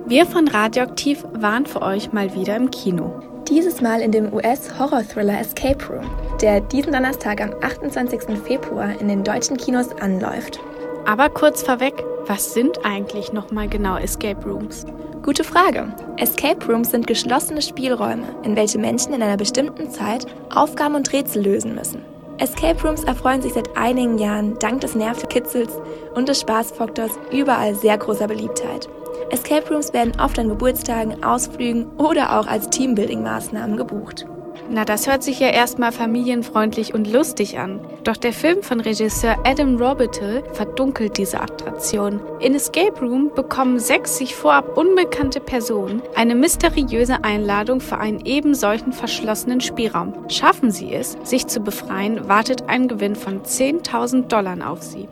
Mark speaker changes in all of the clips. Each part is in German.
Speaker 1: Wir von Radioaktiv waren für euch mal wieder im Kino.
Speaker 2: Dieses Mal in dem US-Horror-Thriller Escape Room, der diesen Donnerstag am 28. Februar in den deutschen Kinos anläuft.
Speaker 1: Aber kurz vorweg, was sind eigentlich nochmal genau Escape Rooms?
Speaker 2: Gute Frage. Escape Rooms sind geschlossene Spielräume, in welche Menschen in einer bestimmten Zeit Aufgaben und Rätsel lösen müssen. Escape Rooms erfreuen sich seit einigen Jahren dank des Nervenkitzels und des Spaßfaktors überall sehr großer Beliebtheit. Escape Rooms werden oft an Geburtstagen, Ausflügen oder auch als Teambuilding-Maßnahmen gebucht.
Speaker 1: Na, das hört sich ja erstmal familienfreundlich und lustig an. Doch der Film von Regisseur Adam Robitel verdunkelt diese Attraktion. In Escape Room bekommen 6 sich vorab unbekannte Personen eine mysteriöse Einladung für einen eben solchen verschlossenen Spielraum. Schaffen sie es, sich zu befreien, wartet ein Gewinn von $10.000 auf sie.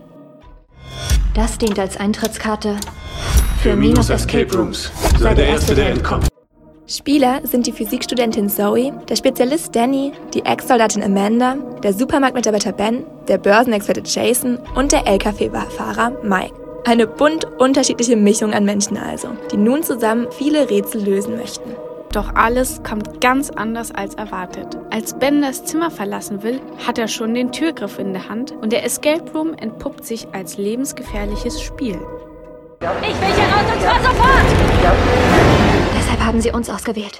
Speaker 3: Das dient als Eintrittskarte
Speaker 4: für Minus Escape Rooms. Sei der Erste, der entkommt.
Speaker 2: Spieler sind die Physikstudentin Zoe, der Spezialist Danny, die Ex-Soldatin Amanda, der Supermarktmitarbeiter Ben, der Börsenexperte Jason und der LKW-Fahrer Mike. Eine bunt unterschiedliche Mischung an Menschen also, die nun zusammen viele Rätsel lösen möchten.
Speaker 1: Doch alles kommt ganz anders als erwartet. Als Ben das Zimmer verlassen will, hat er schon den Türgriff in der Hand und der Escape Room entpuppt sich als lebensgefährliches Spiel.
Speaker 5: Ich will hier raus und zwar sofort!
Speaker 3: Deshalb haben sie uns ausgewählt.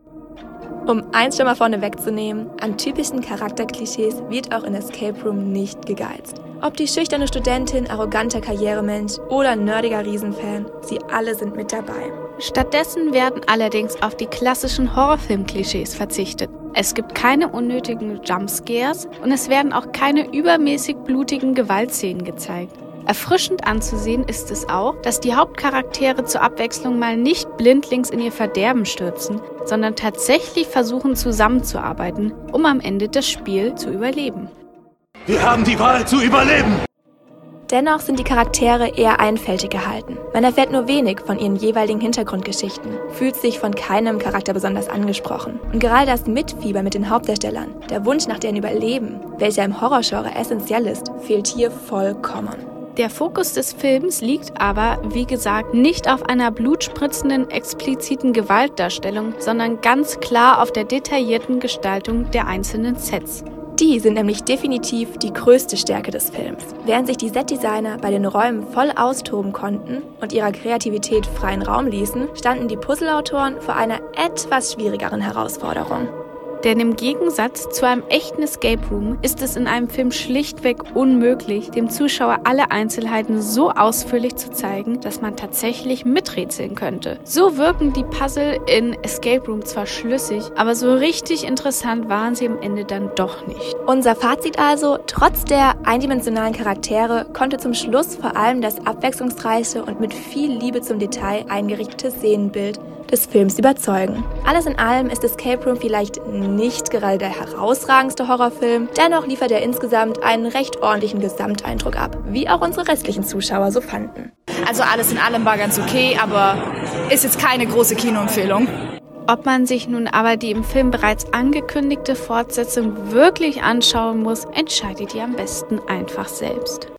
Speaker 2: Um eins schon mal vorne wegzunehmen, an typischen Charakterklischees wird auch in Escape Room nicht gegeizt. Ob die schüchterne Studentin, arroganter Karrieremensch oder nerdiger Riesenfan, sie alle sind mit dabei.
Speaker 1: Stattdessen werden allerdings auf die klassischen Horrorfilm-Klischees verzichtet. Es gibt keine unnötigen Jumpscares und es werden auch keine übermäßig blutigen Gewaltszenen gezeigt. Erfrischend anzusehen ist es auch, dass die Hauptcharaktere zur Abwechslung mal nicht blindlings in ihr Verderben stürzen, sondern tatsächlich versuchen zusammenzuarbeiten, um am Ende das Spiel zu überleben.
Speaker 4: Wir haben die Wahl zu überleben!
Speaker 2: Dennoch sind die Charaktere eher einfältig gehalten. Man erfährt nur wenig von ihren jeweiligen Hintergrundgeschichten, fühlt sich von keinem Charakter besonders angesprochen. Und gerade das Mitfiebern mit den Hauptdarstellern, der Wunsch nach deren Überleben, welcher im Horrorgenre essentiell ist, fehlt hier vollkommen.
Speaker 1: Der Fokus des Films liegt aber, wie gesagt, nicht auf einer blutspritzenden, expliziten Gewaltdarstellung, sondern ganz klar auf der detaillierten Gestaltung der einzelnen Sets.
Speaker 2: Die sind nämlich definitiv die größte Stärke des Films. Während sich die Setdesigner bei den Räumen voll austoben konnten und ihrer Kreativität freien Raum ließen, standen die Puzzleautoren vor einer etwas schwierigeren Herausforderung.
Speaker 1: Denn im Gegensatz zu einem echten Escape Room ist es in einem Film schlichtweg unmöglich, dem Zuschauer alle Einzelheiten so ausführlich zu zeigen, dass man tatsächlich miträtseln könnte. So wirken die Puzzle in Escape Room zwar schlüssig, aber so richtig interessant waren sie am Ende dann doch nicht.
Speaker 2: Unser Fazit also: Trotz der eindimensionalen Charaktere konnte zum Schluss vor allem das abwechslungsreiche und mit viel Liebe zum Detail eingerichtete Szenenbild des Films überzeugen. Alles in allem ist Escape Room vielleicht nicht gerade der herausragendste Horrorfilm, dennoch liefert er insgesamt einen recht ordentlichen Gesamteindruck ab, wie auch unsere restlichen Zuschauer so fanden.
Speaker 6: Also alles in allem war ganz okay, aber ist jetzt keine große Kinoempfehlung.
Speaker 1: Ob man sich nun aber die im Film bereits angekündigte Fortsetzung wirklich anschauen muss, entscheidet ihr am besten einfach selbst.